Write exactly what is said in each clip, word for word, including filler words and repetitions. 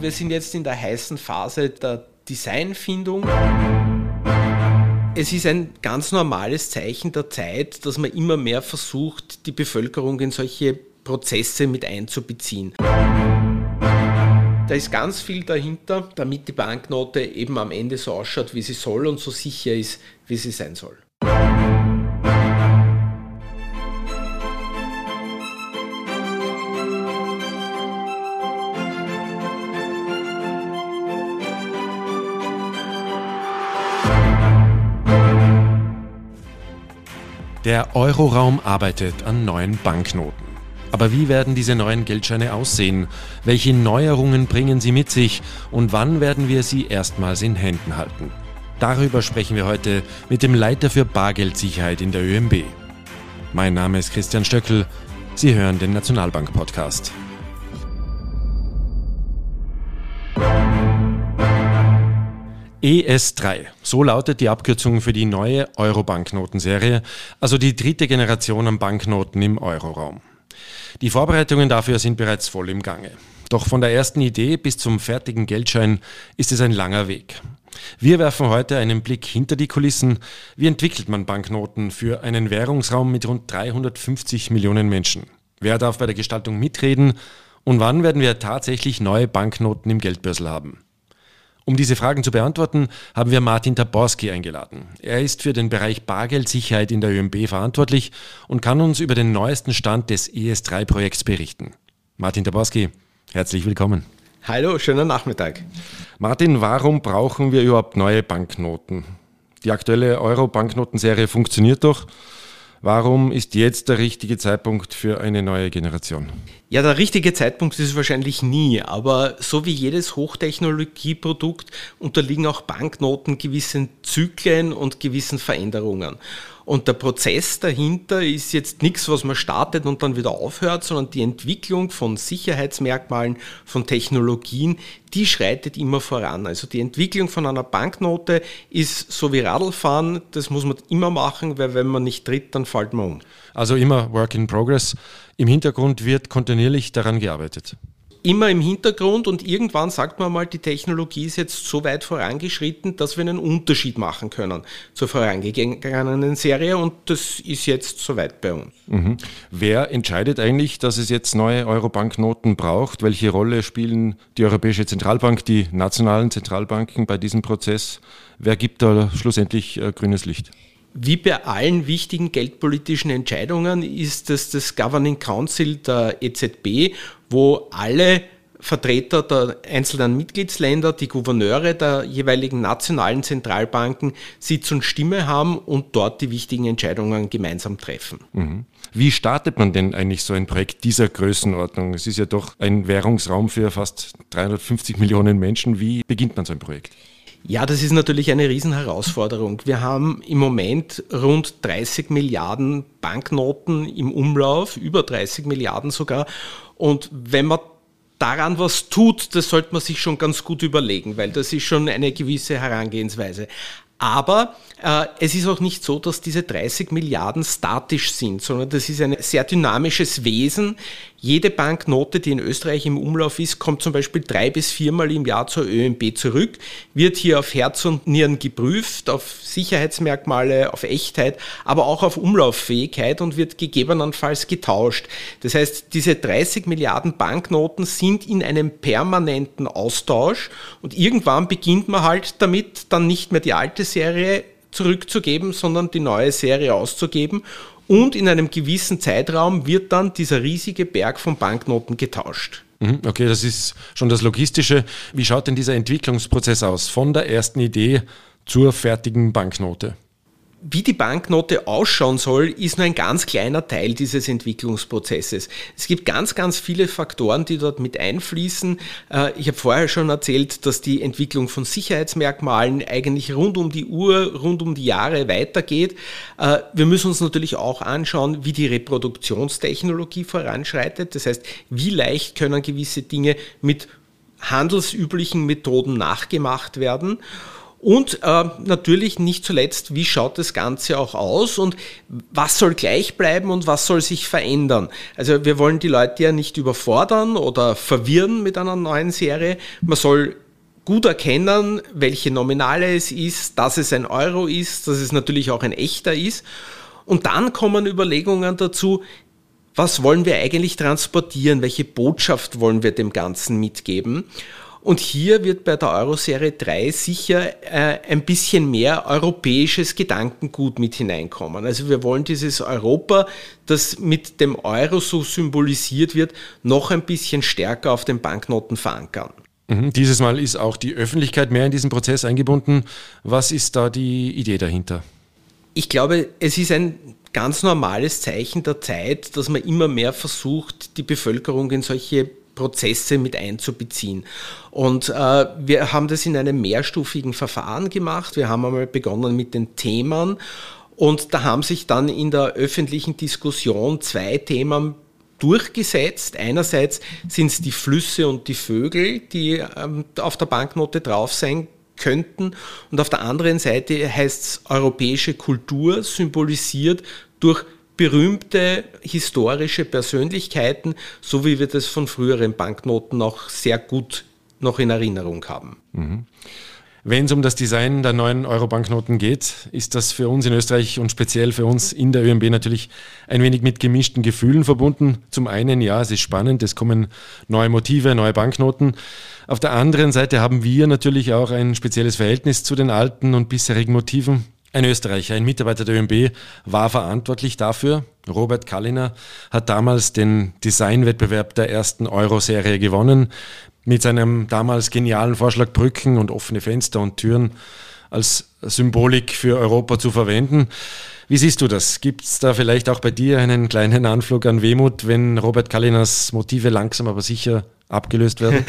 Wir sind jetzt in der heißen Phase der Designfindung. Es ist ein ganz normales Zeichen der Zeit, dass man immer mehr versucht, die Bevölkerung in solche Prozesse mit einzubeziehen. Da ist ganz viel dahinter, damit die Banknote eben am Ende so ausschaut, wie sie soll und so sicher ist, wie sie sein soll. Der Euroraum arbeitet an neuen Banknoten. Aber wie werden diese neuen Geldscheine aussehen? Welche Neuerungen bringen sie mit sich? Und wann werden wir sie erstmals in Händen halten? Darüber sprechen wir heute mit dem Leiter für Bargeldsicherheit in der Ö M B. Mein Name ist Christian Stöckl. Sie hören den Nationalbank-Podcast. E S drei, so lautet die Abkürzung für die neue Euro-Banknotenserie, also die dritte Generation an Banknoten im Euroraum. Die Vorbereitungen dafür sind bereits voll im Gange. Doch von der ersten Idee bis zum fertigen Geldschein ist es ein langer Weg. Wir werfen heute einen Blick hinter die Kulissen. Wie entwickelt man Banknoten für einen Währungsraum mit rund dreihundertfünfzig Millionen Menschen? Wer darf bei der Gestaltung mitreden? Und wann werden wir tatsächlich neue Banknoten im Geldbörsel haben? Um diese Fragen zu beantworten, haben wir Martin Taborski eingeladen. Er ist für den Bereich Bargeldsicherheit in der Ö M B verantwortlich und kann uns über den neuesten Stand des E S drei Projekts berichten. Martin Taborski, herzlich willkommen. Hallo, schönen Nachmittag. Martin, warum brauchen wir überhaupt neue Banknoten? Die aktuelle Euro-Banknotenserie funktioniert doch. Warum ist jetzt der richtige Zeitpunkt für eine neue Generation? Ja, der richtige Zeitpunkt ist es wahrscheinlich nie, aber so wie jedes Hochtechnologieprodukt unterliegen auch Banknoten gewissen Zyklen und gewissen Veränderungen. Und der Prozess dahinter ist jetzt nichts, was man startet und dann wieder aufhört, sondern die Entwicklung von Sicherheitsmerkmalen, von Technologien, die schreitet immer voran. Also die Entwicklung von einer Banknote ist so wie Radlfahren, das muss man immer machen, weil wenn man nicht tritt, dann fällt man um. Also immer Work in Progress. Im Hintergrund wird kontinuierlich daran gearbeitet. Immer im Hintergrund und irgendwann sagt man mal, die Technologie ist jetzt so weit vorangeschritten, dass wir einen Unterschied machen können zur vorangegangenen Serie und das ist jetzt soweit bei uns. Mhm. Wer entscheidet eigentlich, dass es jetzt neue Euro-Banknoten braucht? Welche Rolle spielen die Europäische Zentralbank, die nationalen Zentralbanken bei diesem Prozess? Wer gibt da schlussendlich äh, grünes Licht? Wie bei allen wichtigen geldpolitischen Entscheidungen ist es das Governing Council der E Z B, wo alle Vertreter der einzelnen Mitgliedsländer, die Gouverneure der jeweiligen nationalen Zentralbanken Sitz und Stimme haben und dort die wichtigen Entscheidungen gemeinsam treffen. Mhm. Wie startet man denn eigentlich so ein Projekt dieser Größenordnung? Es ist ja doch ein Währungsraum für fast dreihundertfünfzig Millionen Menschen. Wie beginnt man so ein Projekt? Ja, das ist natürlich eine Riesenherausforderung. Wir haben im Moment rund dreißig Milliarden Banknoten im Umlauf, über dreißig Milliarden sogar. Und wenn man daran was tut, das sollte man sich schon ganz gut überlegen, weil das ist schon eine gewisse Herangehensweise. Aber äh, es ist auch nicht so, dass diese dreißig Milliarden statisch sind, sondern das ist ein sehr dynamisches Wesen. Jede Banknote, die in Österreich im Umlauf ist, kommt zum Beispiel drei bis viermal im Jahr zur Ö M B zurück, wird hier auf Herz und Nieren geprüft, auf Sicherheitsmerkmale, auf Echtheit, aber auch auf Umlauffähigkeit und wird gegebenenfalls getauscht. Das heißt, diese dreißig Milliarden Banknoten sind in einem permanenten Austausch und irgendwann beginnt man halt damit, dann nicht mehr die alte Serie zurückzugeben, sondern die neue Serie auszugeben. Und in einem gewissen Zeitraum wird dann dieser riesige Berg von Banknoten getauscht. Okay, das ist schon das Logistische. Wie schaut denn dieser Entwicklungsprozess aus, von der ersten Idee zur fertigen Banknote? Wie die Banknote ausschauen soll, ist nur ein ganz kleiner Teil dieses Entwicklungsprozesses. Es gibt ganz, ganz viele Faktoren, die dort mit einfließen. Ich habe vorher schon erzählt, dass die Entwicklung von Sicherheitsmerkmalen eigentlich rund um die Uhr, rund um die Jahre weitergeht. Wir müssen uns natürlich auch anschauen, wie die Reproduktionstechnologie voranschreitet. Das heißt, wie leicht können gewisse Dinge mit handelsüblichen Methoden nachgemacht werden. Und äh, natürlich nicht zuletzt, wie schaut das Ganze auch aus und was soll gleich bleiben und was soll sich verändern? Also wir wollen die Leute ja nicht überfordern oder verwirren mit einer neuen Serie. Man soll gut erkennen, welche Nominale es ist, dass es ein Euro ist, dass es natürlich auch ein echter ist. Und dann kommen Überlegungen dazu, was wollen wir eigentlich transportieren, welche Botschaft wollen wir dem Ganzen mitgeben? Und hier wird bei der Euro-Serie drei sicher äh, ein bisschen mehr europäisches Gedankengut mit hineinkommen. Also wir wollen dieses Europa, das mit dem Euro so symbolisiert wird, noch ein bisschen stärker auf den Banknoten verankern. Mhm, dieses Mal ist auch die Öffentlichkeit mehr in diesen Prozess eingebunden. Was ist da die Idee dahinter? Ich glaube, es ist ein ganz normales Zeichen der Zeit, dass man immer mehr versucht, die Bevölkerung in solche Prozesse mit einzubeziehen. Und äh, wir haben das in einem mehrstufigen Verfahren gemacht. Wir haben einmal begonnen mit den Themen und da haben sich dann in der öffentlichen Diskussion zwei Themen durchgesetzt. Einerseits sind es die Flüsse und die Vögel, die ähm, auf der Banknote drauf sein könnten. Und auf der anderen Seite heißt es europäische Kultur, symbolisiert durch berühmte historische Persönlichkeiten, so wie wir das von früheren Banknoten auch sehr gut noch in Erinnerung haben. Mhm. Wenn es um das Design der neuen Euro-Banknoten geht, ist das für uns in Österreich und speziell für uns in der ÖMB natürlich ein wenig mit gemischten Gefühlen verbunden. Zum einen, ja, es ist spannend, es kommen neue Motive, neue Banknoten. Auf der anderen Seite haben wir natürlich auch ein spezielles Verhältnis zu den alten und bisherigen Motiven. Ein Österreicher, ein Mitarbeiter der ÖMB, war verantwortlich dafür. Robert Kalliner hat damals den Designwettbewerb der ersten Euro-Serie gewonnen, mit seinem damals genialen Vorschlag, Brücken und offene Fenster und Türen als Symbolik für Europa zu verwenden. Wie siehst du das? Gibt es da vielleicht auch bei dir einen kleinen Anflug an Wehmut, wenn Robert Kalliners Motive langsam aber sicher abgelöst werden?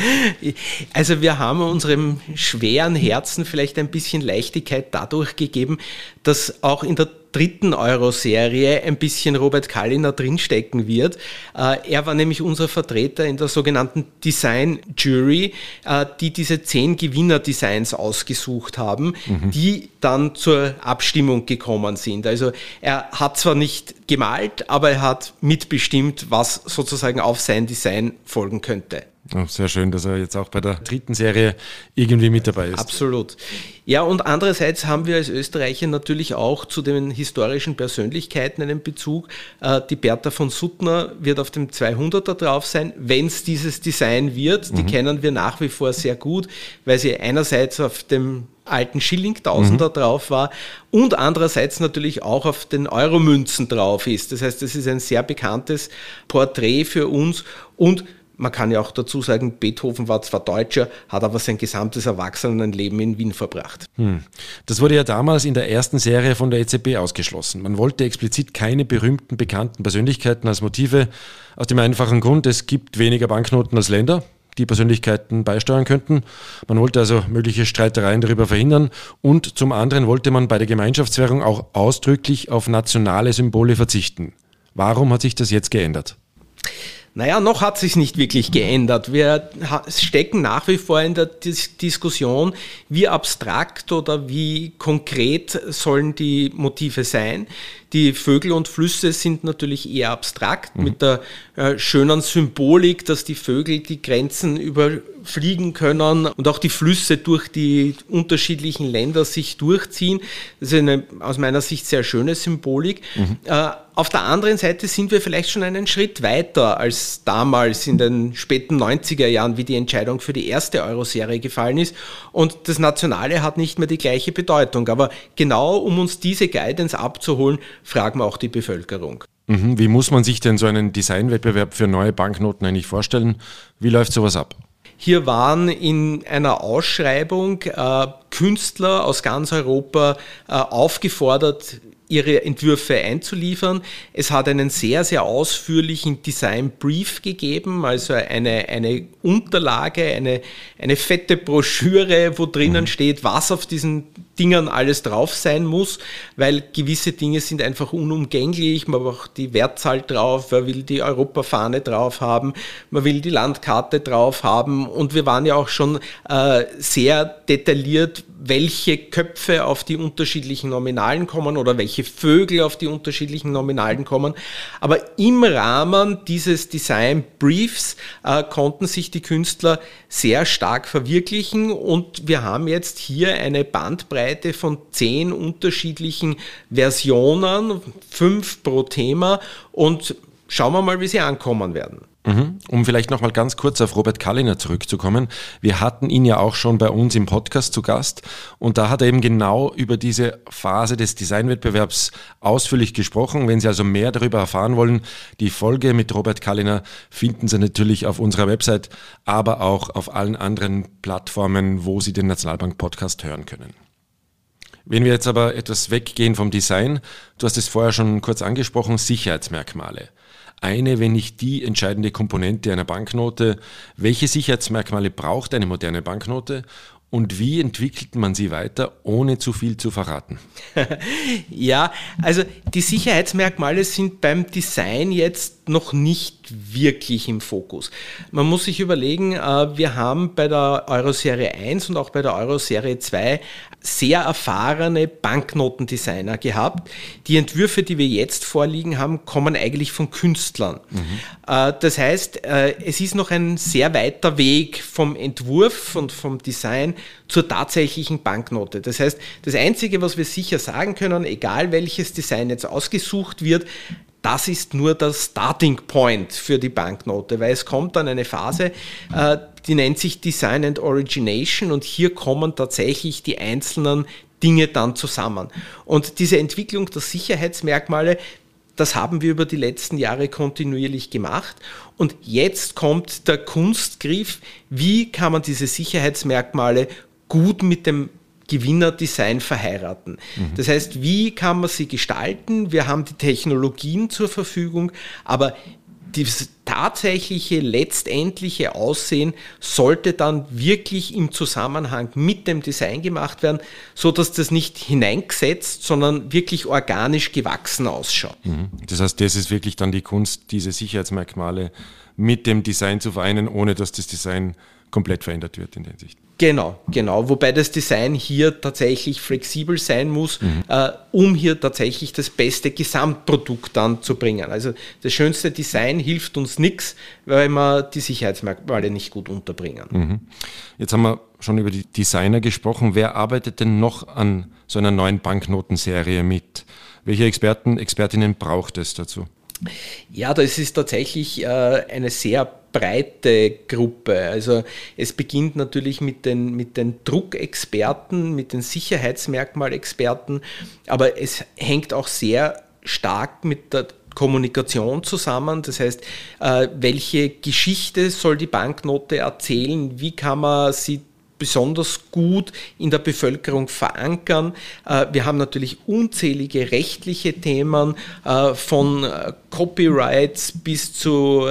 Also wir haben unserem schweren Herzen vielleicht ein bisschen Leichtigkeit dadurch gegeben, dass auch in der dritten Euro-Serie ein bisschen Robert Kalliner drinstecken wird. Er war nämlich unser Vertreter in der sogenannten Design Jury, die diese zehn Gewinner-Designs ausgesucht haben, mhm. die dann zur Abstimmung gekommen sind. Also er hat zwar nicht gemalt, aber er hat mitbestimmt, was sozusagen auf sein Design folgen könnte. Oh, sehr schön, dass er jetzt auch bei der dritten Serie irgendwie mit dabei ist. Absolut. Ja, und andererseits haben wir als Österreicher natürlich auch zu den historischen Persönlichkeiten einen Bezug. Die Bertha von Suttner wird auf dem zweihunderter drauf sein, wenn es dieses Design wird. Die mhm. kennen wir nach wie vor sehr gut, weil sie einerseits auf dem alten Schilling-Tausender mhm. drauf war und andererseits natürlich auch auf den Euromünzen drauf ist. Das heißt, das ist ein sehr bekanntes Porträt für uns und man kann ja auch dazu sagen, Beethoven war zwar Deutscher, hat aber sein gesamtes Erwachsenenleben in Wien verbracht. Hm. Das wurde ja damals in der ersten Serie von der E Z B ausgeschlossen. Man wollte explizit keine berühmten, bekannten Persönlichkeiten als Motive, aus dem einfachen Grund, es gibt weniger Banknoten als Länder, die Persönlichkeiten beisteuern könnten. Man wollte also mögliche Streitereien darüber verhindern und zum anderen wollte man bei der Gemeinschaftswährung auch ausdrücklich auf nationale Symbole verzichten. Warum hat sich das jetzt geändert? Naja, noch hat es sich nicht wirklich geändert. Wir stecken nach wie vor in der Dis- Diskussion, wie abstrakt oder wie konkret sollen die Motive sein. Die Vögel und Flüsse sind natürlich eher abstrakt mhm. mit der äh, schönen Symbolik, dass die Vögel die Grenzen überfliegen können und auch die Flüsse durch die unterschiedlichen Länder sich durchziehen. Das ist eine aus meiner Sicht sehr schöne Symbolik. Mhm. Äh, auf der anderen Seite sind wir vielleicht schon einen Schritt weiter als damals in den späten neunziger Jahren, wie die Entscheidung für die erste Euro-Serie gefallen ist. Und das Nationale hat nicht mehr die gleiche Bedeutung. Aber genau um uns diese Guidance abzuholen, fragen wir auch die Bevölkerung. Mhm. Wie muss man sich denn so einen Designwettbewerb für neue Banknoten eigentlich vorstellen? Wie läuft sowas ab? Hier waren in einer Ausschreibung äh, Künstler aus ganz Europa äh, aufgefordert, ihre Entwürfe einzuliefern. Es hat einen sehr, sehr ausführlichen Design-Brief gegeben, also eine, eine Unterlage, eine, eine fette Broschüre, wo drinnen steht, was auf diesen Dingern alles drauf sein muss, weil gewisse Dinge sind einfach unumgänglich. Man braucht die Wertzahl drauf, man will die Europafahne drauf haben, man will die Landkarte drauf haben und wir waren ja auch schon äh, sehr detailliert, welche Köpfe auf die unterschiedlichen Nominalen kommen oder welche Vögel auf die unterschiedlichen Nominalen kommen. Aber im Rahmen dieses Design Briefs äh, konnten sich die Künstler sehr stark verwirklichen und wir haben jetzt hier eine Bandbreite von zehn unterschiedlichen Versionen, fünf pro Thema und schauen wir mal, wie sie ankommen werden. Um vielleicht nochmal ganz kurz auf Robert Kalliner zurückzukommen. Wir hatten ihn ja auch schon bei uns im Podcast zu Gast und da hat er eben genau über diese Phase des Designwettbewerbs ausführlich gesprochen. Wenn Sie also mehr darüber erfahren wollen, die Folge mit Robert Kalliner finden Sie natürlich auf unserer Website, aber auch auf allen anderen Plattformen, wo Sie den Nationalbank-Podcast hören können. Wenn wir jetzt aber etwas weggehen vom Design, du hast es vorher schon kurz angesprochen, Sicherheitsmerkmale. Eine, wenn nicht die entscheidende Komponente einer Banknote. Welche Sicherheitsmerkmale braucht eine moderne Banknote und wie entwickelt man sie weiter, ohne zu viel zu verraten? Ja, also die Sicherheitsmerkmale sind beim Design jetzt noch nicht wirklich im Fokus. Man muss sich überlegen, wir haben bei der Euro-Serie eins und auch bei der Euro-Serie zwei sehr erfahrene Banknotendesigner gehabt. Die Entwürfe, die wir jetzt vorliegen haben, kommen eigentlich von Künstlern. Mhm. Das heißt, es ist noch ein sehr weiter Weg vom Entwurf und vom Design zur tatsächlichen Banknote. Das heißt, das Einzige, was wir sicher sagen können, egal welches Design jetzt ausgesucht wird, das ist nur der Starting Point für die Banknote, weil es kommt dann eine Phase, äh, die nennt sich Design and Origination und hier kommen tatsächlich die einzelnen Dinge dann zusammen. Und diese Entwicklung der Sicherheitsmerkmale, das haben wir über die letzten Jahre kontinuierlich gemacht und jetzt kommt der Kunstgriff, wie kann man diese Sicherheitsmerkmale gut mit dem Gewinnerdesign verheiraten. Mhm. Das heißt, wie kann man sie gestalten? Wir haben die Technologien zur Verfügung, aber das tatsächliche, letztendliche Aussehen sollte dann wirklich im Zusammenhang mit dem Design gemacht werden, so dass das nicht hineingesetzt, sondern wirklich organisch gewachsen ausschaut. Mhm. Das heißt, das ist wirklich dann die Kunst, diese Sicherheitsmerkmale mit dem Design zu vereinen, ohne dass das Design komplett verändert wird in der Hinsicht. Genau, genau. Wobei das Design hier tatsächlich flexibel sein muss, mhm. äh, um hier tatsächlich das beste Gesamtprodukt dann zu bringen. Also das schönste Design hilft uns nichts, weil wir die Sicherheitsmerkmale nicht gut unterbringen. Mhm. Jetzt haben wir schon über die Designer gesprochen. Wer arbeitet denn noch an so einer neuen Banknotenserie mit? Welche Experten, Expertinnen braucht es dazu? Ja, das ist tatsächlich äh, eine sehr breite Gruppe. Also es beginnt natürlich mit den, mit den Druckexperten, mit den Sicherheitsmerkmalexperten, aber es hängt auch sehr stark mit der Kommunikation zusammen. Das heißt, äh, welche Geschichte soll die Banknote erzählen? Wie kann man sie besonders gut in der Bevölkerung verankern. Wir haben natürlich unzählige rechtliche Themen von Copyrights bis zu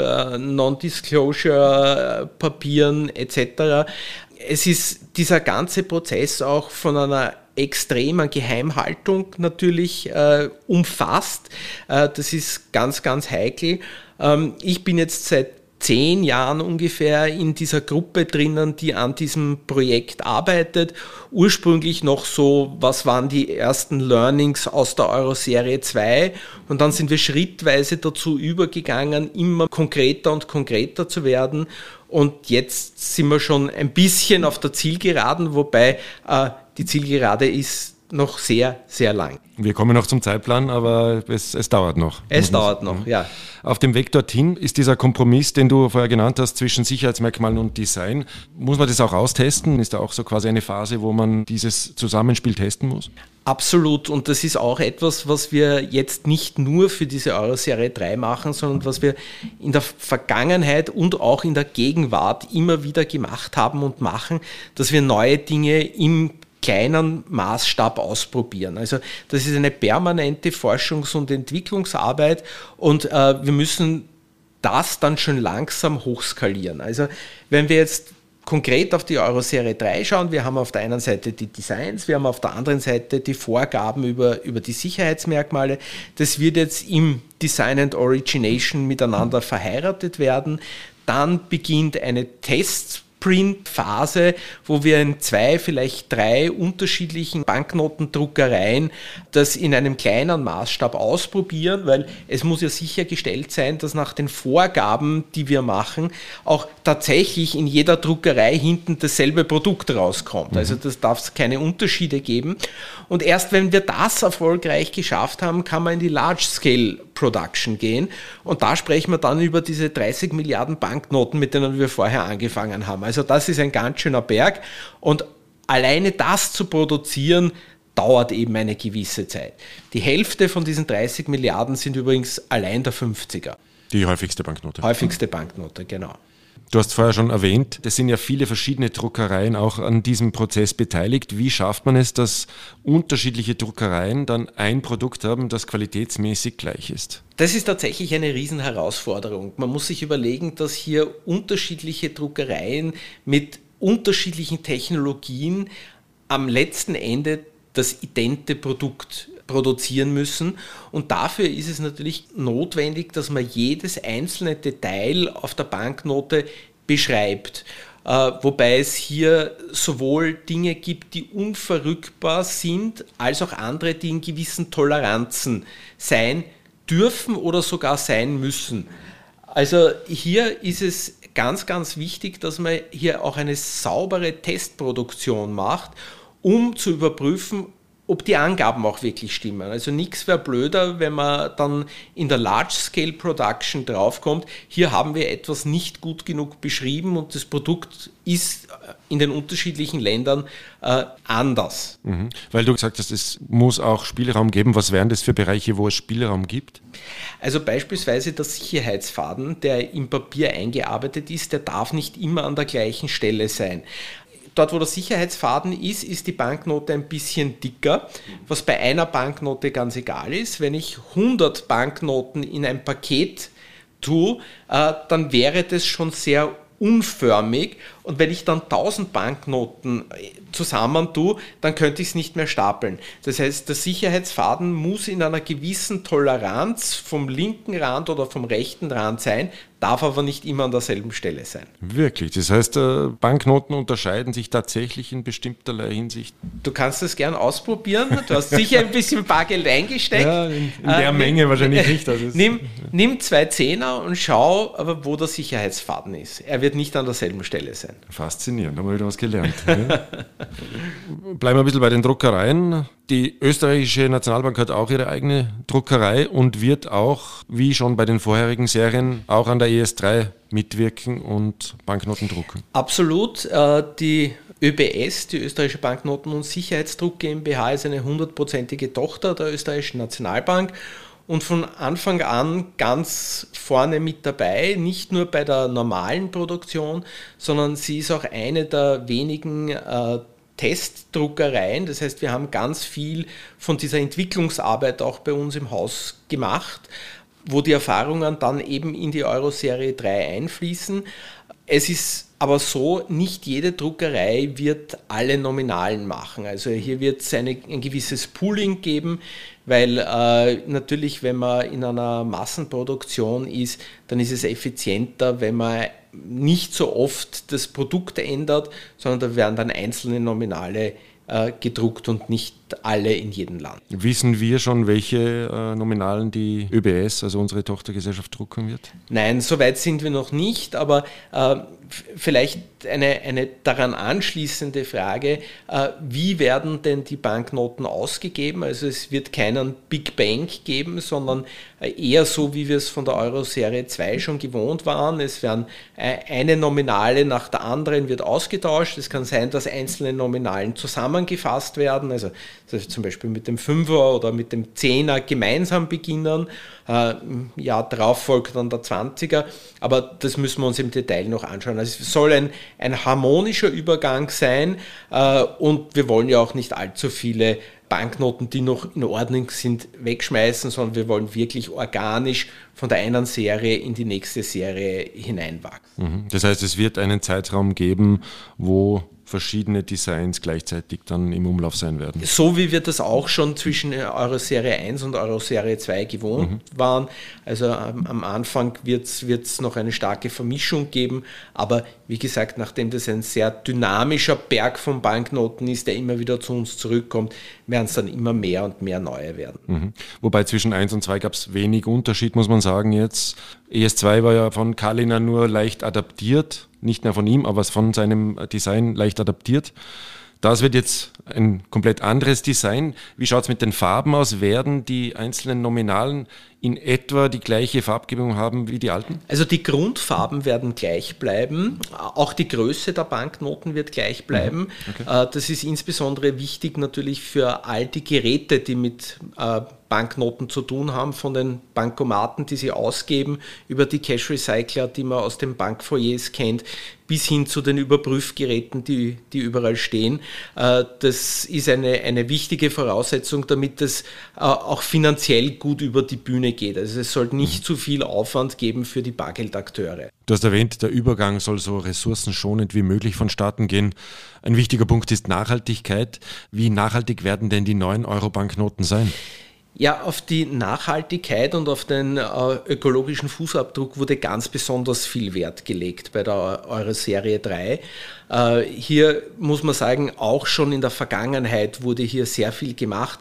Non-Disclosure-Papieren et cetera. Es ist dieser ganze Prozess auch von einer extremen Geheimhaltung natürlich äh, umfasst. Äh, das ist ganz, ganz heikel. Ähm, ich bin jetzt seit zehn Jahren ungefähr in dieser Gruppe drinnen, die an diesem Projekt arbeitet. Ursprünglich noch so, was waren die ersten Learnings aus der Euro-Serie zwei? Und dann sind wir schrittweise dazu übergegangen, immer konkreter und konkreter zu werden. Und jetzt sind wir schon ein bisschen auf der Zielgeraden, wobei äh, die Zielgerade ist noch sehr, sehr lang. Wir kommen noch zum Zeitplan, aber es, es dauert noch. Es dauert noch, ja. Auf dem Weg dorthin ist dieser Kompromiss, den du vorher genannt hast, zwischen Sicherheitsmerkmalen und Design. Muss man das auch austesten? Ist da auch so quasi eine Phase, wo man dieses Zusammenspiel testen muss? Absolut. Und das ist auch etwas, was wir jetzt nicht nur für diese Euro-Serie drei machen, sondern was wir in der Vergangenheit und auch in der Gegenwart immer wieder gemacht haben und machen, dass wir neue Dinge im kleinen Maßstab ausprobieren. Also das ist eine permanente Forschungs- und Entwicklungsarbeit und äh, wir müssen das dann schon langsam hochskalieren. Also wenn wir jetzt konkret auf die Euro-Serie drei schauen, wir haben auf der einen Seite die Designs, wir haben auf der anderen Seite die Vorgaben über, über die Sicherheitsmerkmale. Das wird jetzt im Design and Origination miteinander verheiratet werden. Dann beginnt eine Test Blueprint-Phase, wo wir in zwei, vielleicht drei unterschiedlichen Banknotendruckereien das in einem kleinen Maßstab ausprobieren, weil es muss ja sichergestellt sein, dass nach den Vorgaben, die wir machen, auch tatsächlich in jeder Druckerei hinten dasselbe Produkt rauskommt. Also das darf es keine Unterschiede geben. Und erst wenn wir das erfolgreich geschafft haben, kann man in die Large-Scale-Production gehen. Und da sprechen wir dann über diese dreißig Milliarden Banknoten, mit denen wir vorher angefangen haben. Also das ist ein ganz schöner Berg. Und alleine das zu produzieren, dauert eben eine gewisse Zeit. Die Hälfte von diesen dreißig Milliarden sind übrigens allein der fünfziger. Die häufigste Banknote. Häufigste Banknote, genau. Du hast vorher schon erwähnt, es sind ja viele verschiedene Druckereien auch an diesem Prozess beteiligt. Wie schafft man es, dass unterschiedliche Druckereien dann ein Produkt haben, das qualitätsmäßig gleich ist? Das ist tatsächlich eine Riesenherausforderung. Man muss sich überlegen, dass hier unterschiedliche Druckereien mit unterschiedlichen Technologien am letzten Ende das idente Produkt produzieren müssen. Und dafür ist es natürlich notwendig, dass man jedes einzelne Detail auf der Banknote beschreibt. Äh, wobei es hier sowohl Dinge gibt, die unverrückbar sind, als auch andere, die in gewissen Toleranzen sein dürfen oder sogar sein müssen. Also hier ist es ganz, ganz wichtig, dass man hier auch eine saubere Testproduktion macht, um zu überprüfen, ob die Angaben auch wirklich stimmen. Also nichts wäre blöder, wenn man dann in der Large-Scale-Production draufkommt, hier haben wir etwas nicht gut genug beschrieben und das Produkt ist in den unterschiedlichen Ländern äh, anders. Mhm. Weil du gesagt hast, es muss auch Spielraum geben. Was wären das für Bereiche, wo es Spielraum gibt? Also beispielsweise der Sicherheitsfaden, der im Papier eingearbeitet ist, der darf nicht immer an der gleichen Stelle sein. Dort, wo der Sicherheitsfaden ist, ist die Banknote ein bisschen dicker, was bei einer Banknote ganz egal ist. Wenn ich hundert Banknoten in ein Paket tue, äh, dann wäre das schon sehr unförmig. Und wenn ich dann tausend Banknoten zusammen tue, dann könnte ich es nicht mehr stapeln. Das heißt, der Sicherheitsfaden muss in einer gewissen Toleranz vom linken Rand oder vom rechten Rand sein, darf aber nicht immer an derselben Stelle sein. Wirklich? Das heißt, Banknoten unterscheiden sich tatsächlich in bestimmterlei Hinsicht? Du kannst das gern ausprobieren. Du hast sicher ein bisschen Bargeld eingesteckt. Ja, in, in der äh, Menge wahrscheinlich nicht. Das ist nimm, nimm zwei Zehner und schau, aber wo der Sicherheitsfaden ist. Er wird nicht an derselben Stelle sein. Faszinierend, haben wir wieder was gelernt. Ja. Bleiben wir ein bisschen bei den Druckereien. Die österreichische Nationalbank hat auch ihre eigene Druckerei und wird auch, wie schon bei den vorherigen Serien, auch an der E S drei mitwirken und Banknoten drucken. Absolut. Die ÖBS, die Österreichische Banknoten- und Sicherheitsdruck GmbH, ist eine hundertprozentige Tochter der österreichischen Nationalbank und von Anfang an ganz vorne mit dabei, nicht nur bei der normalen Produktion, sondern sie ist auch eine der wenigen äh, Testdruckereien. Das heißt, wir haben ganz viel von dieser Entwicklungsarbeit auch bei uns im Haus gemacht, wo die Erfahrungen dann eben in die Euro-Serie drei einfließen. Es ist aber so, nicht jede Druckerei wird alle Nominalen machen. Also hier wird es eine, ein gewisses Pooling geben, weil äh, natürlich, wenn man in einer Massenproduktion ist, dann ist es effizienter, wenn man nicht so oft das Produkt ändert, sondern da werden dann einzelne Nominale äh, gedruckt und nicht alle in jedem Land. Wissen wir schon, welche äh, Nominalen die ÖBS, also unsere Tochtergesellschaft, drucken wird? Nein, so weit sind wir noch nicht, aber äh, vielleicht eine, eine daran anschließende Frage, äh, wie werden denn die Banknoten ausgegeben? Also es wird keinen Big Bang geben, sondern äh, eher so, wie wir es von der Euro-Serie zwei schon gewohnt waren. Es werden äh, eine Nominale nach der anderen wird ausgetauscht. Es kann sein, dass einzelne Nominalen zusammengefasst werden, also also zum Beispiel mit dem Fünfer oder mit dem Zehner gemeinsam beginnen. Äh, Im Jahr darauf folgt dann der Zwanziger, aber das müssen wir uns im Detail noch anschauen. Also es soll ein, ein harmonischer Übergang sein äh, und wir wollen ja auch nicht allzu viele Banknoten, die noch in Ordnung sind, wegschmeißen, sondern wir wollen wirklich organisch von der einen Serie in die nächste Serie hineinwachsen. Das heißt, es wird einen Zeitraum geben, wo verschiedene Designs gleichzeitig dann im Umlauf sein werden. So wie wir das auch schon zwischen Euro-Serie eins und Euro-Serie zwei gewohnt mhm. waren. Also am, am Anfang wird es noch eine starke Vermischung geben, aber wie gesagt, nachdem das ein sehr dynamischer Berg von Banknoten ist, der immer wieder zu uns zurückkommt, werden es dann immer mehr und mehr neue werden. Mhm. Wobei zwischen eins und zwei gab es wenig Unterschied, muss man sagen jetzt. E S zwei war ja von Kaliner nur leicht adaptiert, nicht mehr von ihm, aber von seinem Design leicht adaptiert. Das wird jetzt ein komplett anderes Design. Wie schaut es mit den Farben aus? Werden die einzelnen Nominalen in etwa die gleiche Farbgebung haben wie die alten? Also die Grundfarben werden gleich bleiben. Auch die Größe der Banknoten wird gleich bleiben. Okay. Das ist insbesondere wichtig natürlich für all die Geräte, die mit Banknoten zu tun haben, von den Bankomaten, die sie ausgeben, über die Cash-Recycler, die man aus den Bankfoyers kennt, bis hin zu den Überprüfgeräten, die, die überall stehen. Das ist eine, eine wichtige Voraussetzung, damit es auch finanziell gut über die Bühne geht. Also es soll nicht mhm. zu viel Aufwand geben für die Bargeldakteure. Du hast erwähnt, der Übergang soll so ressourcenschonend wie möglich vonstatten gehen. Ein wichtiger Punkt ist Nachhaltigkeit. Wie nachhaltig werden denn die neuen Euro-Banknoten sein? Ja, auf die Nachhaltigkeit und auf den äh, ökologischen Fußabdruck wurde ganz besonders viel Wert gelegt bei der Euro-Serie drei. Äh, hier muss man sagen, auch schon in der Vergangenheit wurde hier sehr viel gemacht.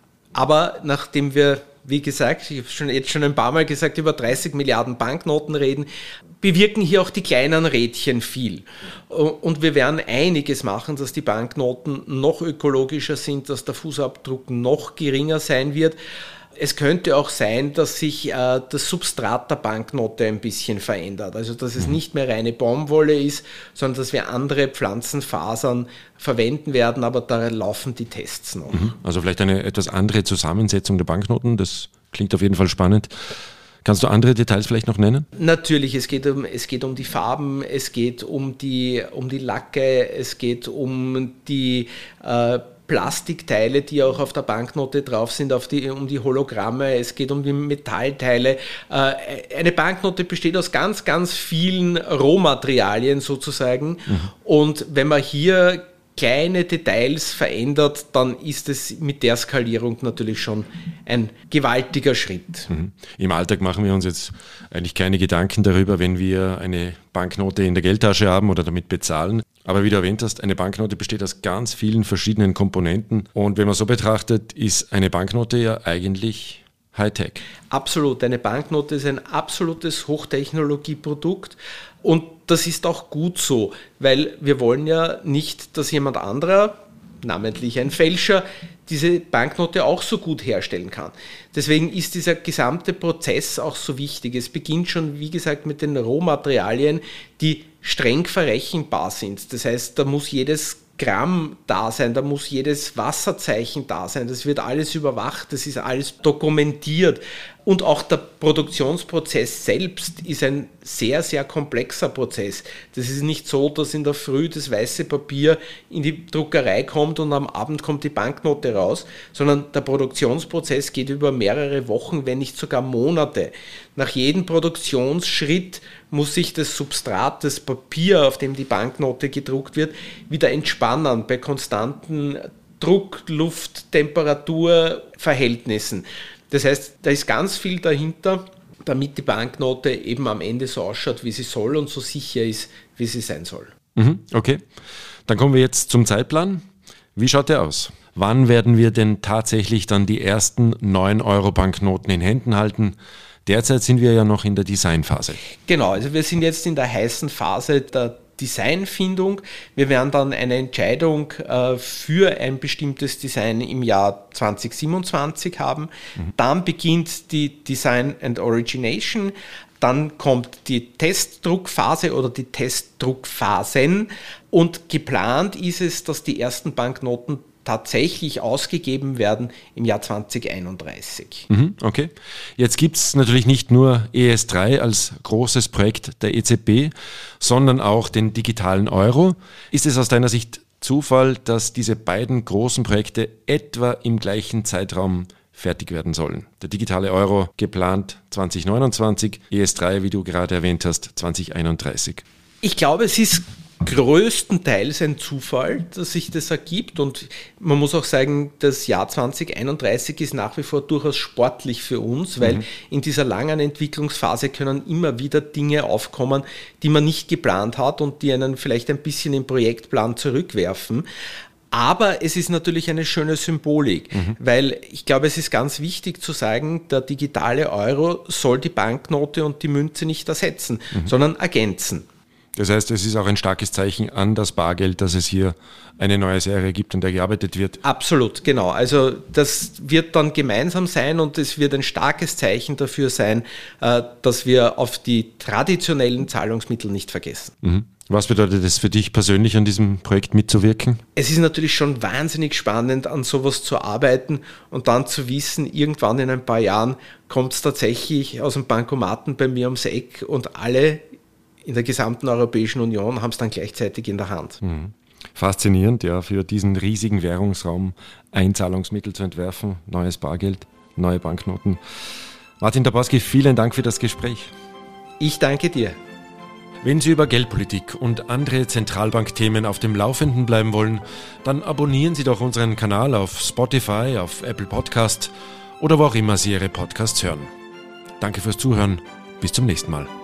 Aber nachdem wir, wie gesagt, ich habe schon jetzt schon ein paar Mal gesagt, über dreißig Milliarden Banknoten reden, bewirken hier auch die kleinen Rädchen viel. Und wir werden einiges machen, dass die Banknoten noch ökologischer sind, dass der Fußabdruck noch geringer sein wird. Es könnte auch sein, dass sich äh, das Substrat der Banknote ein bisschen verändert. Also dass es nicht mehr reine Baumwolle ist, sondern dass wir andere Pflanzenfasern verwenden werden, aber da laufen die Tests noch. Also vielleicht eine etwas andere Zusammensetzung der Banknoten, das klingt auf jeden Fall spannend. Kannst du andere Details vielleicht noch nennen? Natürlich, es geht um, es geht um die Farben, es geht um die, um die Lacke, es geht um die äh, Plastikteile, die auch auf der Banknote drauf sind, auf die, um die Hologramme, es geht um die Metallteile. Äh, eine Banknote besteht aus ganz, ganz vielen Rohmaterialien sozusagen. Mhm. Und wenn man hier kleine Details verändert, dann ist es mit der Skalierung natürlich schon ein gewaltiger Schritt. Mhm. Im Alltag machen wir uns jetzt eigentlich keine Gedanken darüber, wenn wir eine Banknote in der Geldtasche haben oder damit bezahlen. Aber wie du erwähnt hast, eine Banknote besteht aus ganz vielen verschiedenen Komponenten. Und wenn man so betrachtet, ist eine Banknote ja eigentlich Hightech. Absolut. Eine Banknote ist ein absolutes Hochtechnologieprodukt. Und das ist auch gut so, weil wir wollen ja nicht, dass jemand anderer, namentlich ein Fälscher, diese Banknote auch so gut herstellen kann. Deswegen ist dieser gesamte Prozess auch so wichtig. Es beginnt schon, wie gesagt, mit den Rohmaterialien, die streng verrechenbar sind. Das heißt, da muss jedes Gramm da sein, da muss jedes Wasserzeichen da sein, das wird alles überwacht, das ist alles dokumentiert. Und auch der Produktionsprozess selbst ist ein sehr, sehr komplexer Prozess. Das ist nicht so, dass in der Früh das weiße Papier in die Druckerei kommt und am Abend kommt die Banknote raus, sondern der Produktionsprozess geht über mehrere Wochen, wenn nicht sogar Monate. Nach jedem Produktionsschritt muss sich das Substrat, das Papier, auf dem die Banknote gedruckt wird, wieder entspannen bei konstanten Druck, Luft, Temperatur, Verhältnissen. Das heißt, da ist ganz viel dahinter, damit die Banknote eben am Ende so ausschaut, wie sie soll und so sicher ist, wie sie sein soll. Mhm, okay, dann kommen wir jetzt zum Zeitplan. Wie schaut der aus? Wann werden wir denn tatsächlich dann die ersten neun Euro Banknoten in Händen halten? Derzeit sind wir ja noch in der Designphase. Genau, also wir sind jetzt in der heißen Phase der Designfindung. Wir werden dann eine Entscheidung äh, für ein bestimmtes Design im Jahr zwanzig siebenundzwanzig haben. Mhm. Dann beginnt die Design and Origination. Dann kommt die Testdruckphase oder die Testdruckphasen. Und geplant ist es, dass die ersten Banknoten tatsächlich ausgegeben werden im Jahr zwanzig einunddreißig. Mhm, okay. Jetzt gibt es natürlich nicht nur E S drei als großes Projekt der E Z B, sondern auch den digitalen Euro. Ist es aus deiner Sicht Zufall, dass diese beiden großen Projekte etwa im gleichen Zeitraum fertig werden sollen? Der digitale Euro geplant zwanzig neunundzwanzig, E S drei, wie du gerade erwähnt hast, zwanzig einunddreißig. Ich glaube, es ist größtenteils ein Zufall, dass sich das ergibt. Und man muss auch sagen, das Jahr zwanzig einunddreißig ist nach wie vor durchaus sportlich für uns, weil mhm. in dieser langen Entwicklungsphase können immer wieder Dinge aufkommen, die man nicht geplant hat und die einen vielleicht ein bisschen im Projektplan zurückwerfen. Aber es ist natürlich eine schöne Symbolik, mhm. weil ich glaube, es ist ganz wichtig zu sagen, der digitale Euro soll die Banknote und die Münze nicht ersetzen, mhm. sondern ergänzen. Das heißt, es ist auch ein starkes Zeichen an das Bargeld, dass es hier eine neue Serie gibt, an der gearbeitet wird. Absolut, genau. Also das wird dann gemeinsam sein und es wird ein starkes Zeichen dafür sein, dass wir auf die traditionellen Zahlungsmittel nicht vergessen. Mhm. Was bedeutet es für dich persönlich, an diesem Projekt mitzuwirken? Es ist natürlich schon wahnsinnig spannend, an sowas zu arbeiten und dann zu wissen, irgendwann in ein paar Jahren kommt es tatsächlich aus dem Bankomaten bei mir ums Eck und alle in der gesamten Europäischen Union haben es dann gleichzeitig in der Hand. Mhm. Faszinierend, ja, für diesen riesigen Währungsraum ein Zahlungsmittel zu entwerfen, neues Bargeld, neue Banknoten. Martin Dabrowski, vielen Dank für das Gespräch. Ich danke dir. Wenn Sie über Geldpolitik und andere Zentralbankthemen auf dem Laufenden bleiben wollen, dann abonnieren Sie doch unseren Kanal auf Spotify, auf Apple Podcast oder wo auch immer Sie Ihre Podcasts hören. Danke fürs Zuhören. Bis zum nächsten Mal.